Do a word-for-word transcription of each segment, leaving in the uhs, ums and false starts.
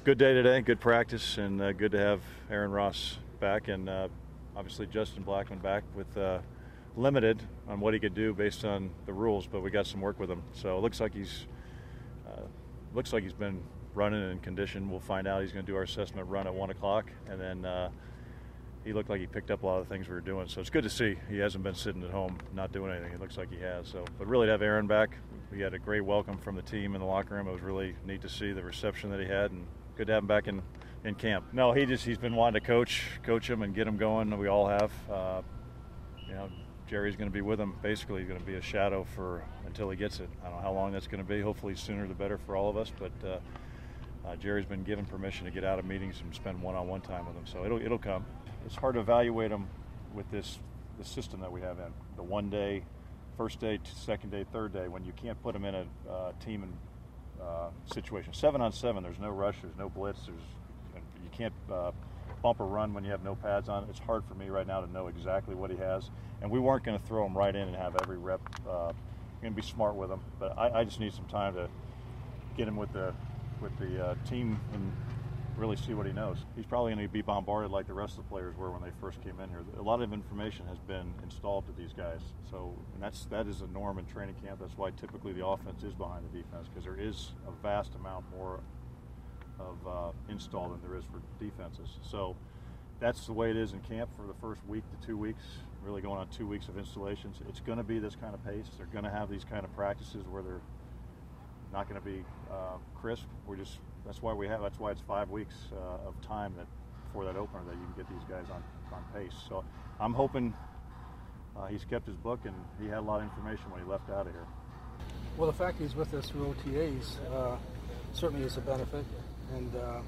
good day today, good practice, and uh, good to have Aaron Ross back, and uh, obviously Justin Blackmon back with uh, limited on what he could do based on the rules, but we got some work with him. So it looks like he's uh, looks like he's been running in condition. We'll find out. He's going to do our assessment run at one o'clock, and then uh, he looked like he picked up a lot of the things we were doing. So it's good to see he hasn't been sitting at home not doing anything. It looks like he has. So, but really to have Aaron back, we had a great welcome from the team in the locker room. It was really neat to see the reception that he had, and good to have him back in, in camp. No, he just he's been wanting to coach coach him and get him going. We all have. Uh, you know, Jerry's going to be with him. Basically, he's going to be a shadow for until he gets it. I don't know how long that's going to be. Hopefully, sooner the better for all of us. But uh, uh, Jerry's been given permission to get out of meetings and spend one-on-one time with him. So it'll it'll come. It's hard to evaluate him with this the system that we have in the one day, first day, second day, third day. When you can't put him in a uh, team and uh, situation, seven on seven. There's no rush. There's no blitz. There's you can't uh, bump or run when you have no pads on. It's hard for me right now to know exactly what he has. And we weren't going to throw him right in and have every rep. Uh, we're going to be smart with him. But I, I just need some time to get him with the with the uh, team and really see what he knows. He's probably going to be bombarded like the rest of the players were when they first came in here. A lot of information has been installed to these guys. So and that's that is a norm in training camp. That's why typically the offense is behind the defense, because there is a vast amount more of uh, install than there is for defenses. So that's the way it is in camp for the first week to two weeks, really going on two weeks of installations. It's going to be this kind of pace. They're going to have these kind of practices where they're not going to be uh, crisp. We're just that's why we have that's why it's five weeks uh, of time that before that opener that you can get these guys on, on pace. So I'm hoping uh, he's kept his book and he had a lot of information when he left out of here. Well, the fact he's with us through O T As uh, certainly is a benefit. And uh,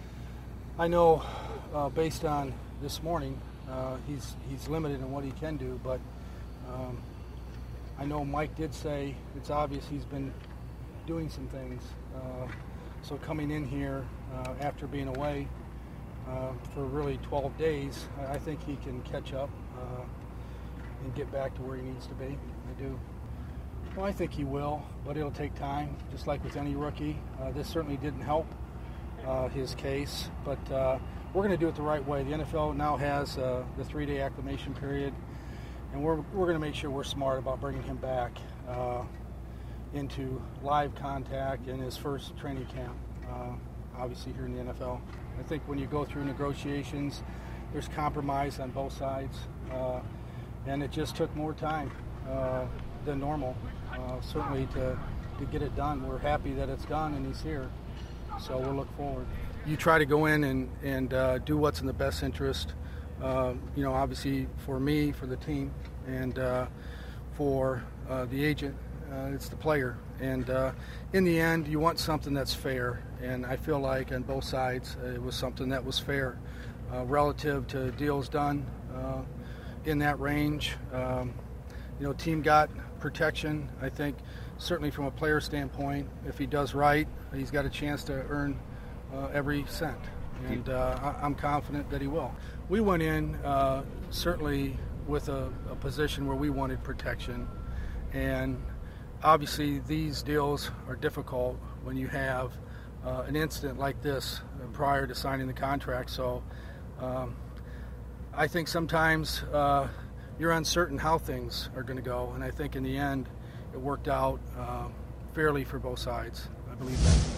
I know, uh, based on this morning, uh, he's he's limited in what he can do. But um, I know Mike did say it's obvious he's been doing some things. Uh, so coming in here uh, after being away uh, for really twelve days, I think he can catch up uh, and get back to where he needs to be. I do. Well, I think he will, but it'll take time, just like with any rookie. Uh, this certainly didn't help Uh, his case, but uh, we're going to do it the right way. The N F L now has uh, the three-day acclimation period, and we're we're going to make sure we're smart about bringing him back uh, into live contact in his first training camp, uh, obviously here in the N F L. I think when you go through negotiations, there's compromise on both sides, uh, and it just took more time uh, than normal, uh, certainly to, to get it done. We're happy that it's done and he's here. So we'll look forward. You try to go in and, and uh, do what's in the best interest, uh, you know, obviously for me, for the team, and uh, for uh, the agent, uh, it's the player. And uh, in the end, you want something that's fair. And I feel like on both sides, uh, it was something that was fair uh, relative to deals done uh, in that range. Um, you know, team got protection, I think. Certainly from a player standpoint, if he does right, he's got a chance to earn uh, every cent. And uh, I- I'm confident that he will. We went in uh, certainly with a, a position where we wanted protection. And obviously these deals are difficult when you have uh, an incident like this prior to signing the contract. So um, I think sometimes uh, you're uncertain how things are going to go. And I think in the end, it worked out uh, fairly for both sides. I believe that.